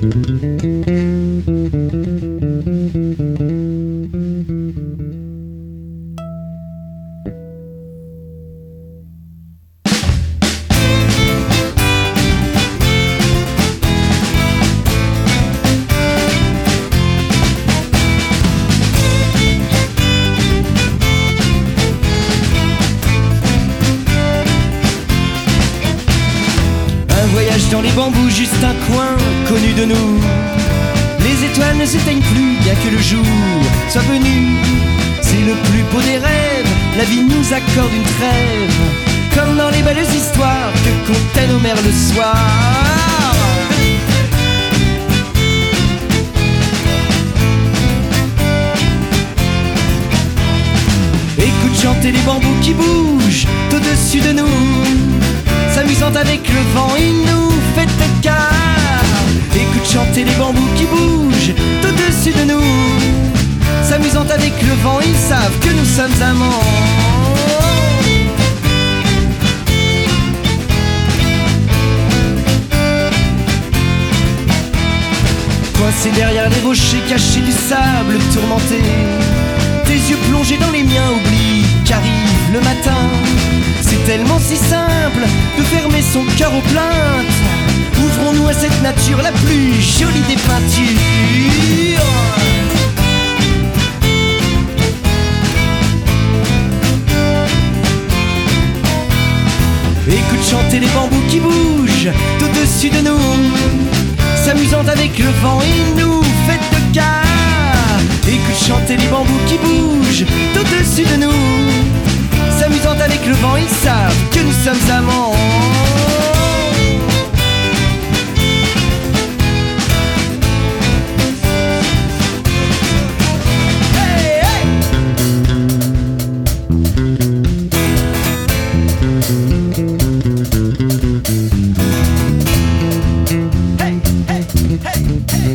Dans les bambous, juste un coin connu de nous. Les étoiles ne s'éteignent plus, bien que le jour soit venu. C'est le plus beau des rêves, la vie nous accorde une trêve, comme dans les belles histoires que contaient nos mères le soir. Écoute chanter les bambous qui bougent au-dessus de nous, s'amusant avec le vent, il nous fait de cœur. Écoute chanter les bambous qui bougent au-dessus de nous, s'amusant avec le vent, ils savent que nous sommes amants. Coincé derrière les rochers, caché du sable tourmenté, tes yeux plongés dans les miens, oublie qu'arrive le matin. C'est tellement si simple de fermer son cœur aux plaintes. Ouvrons-nous à cette nature la plus jolie des peintures. Écoute chanter les bambous qui bougent au-dessus de nous, s'amusant avec le vent, il nous fait de cœur. Écoute chanter les bambous qui bougent au-dessus de nous, s'amusant avec le vent, ils savent que nous sommes amants. Hey, hey. Hey, hey, hey, hey.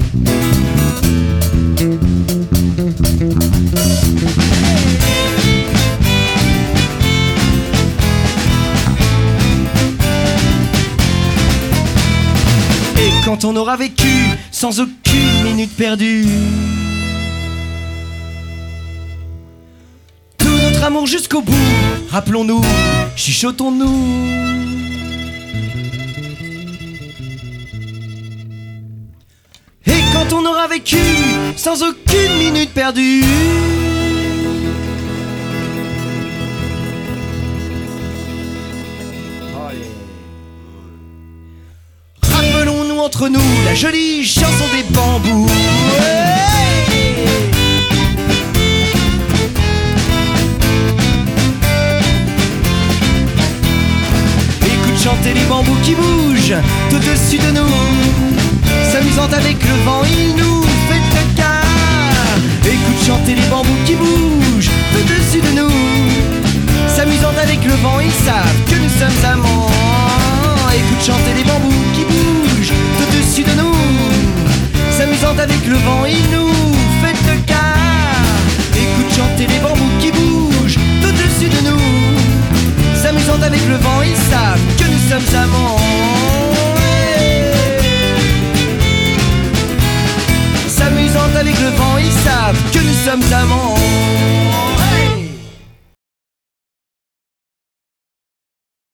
Quand on aura vécu sans aucune minute perdue, tout notre amour jusqu'au bout, rappelons-nous, chuchotons-nous. Et quand on aura vécu sans aucune minute perdue, entre nous la jolie chanson des bambous. Hey. Écoute chanter les bambous qui bougent au-dessus de nous, s'amusant avec le vent, il nous fait de cœur. Écoute chanter les bambous qui bougent au-dessus de nous, s'amusant avec le vent, ils savent que nous sommes amants. Écoute chanter les bambous qui bougent au-dessus de nous, s'amusant avec le vent, il nous fait de cœur. Écoute chanter les bambous qui bougent au-dessus de nous, s'amusant avec le vent, ils savent que nous sommes amants. S'amusant avec le vent, ils savent que nous sommes amants.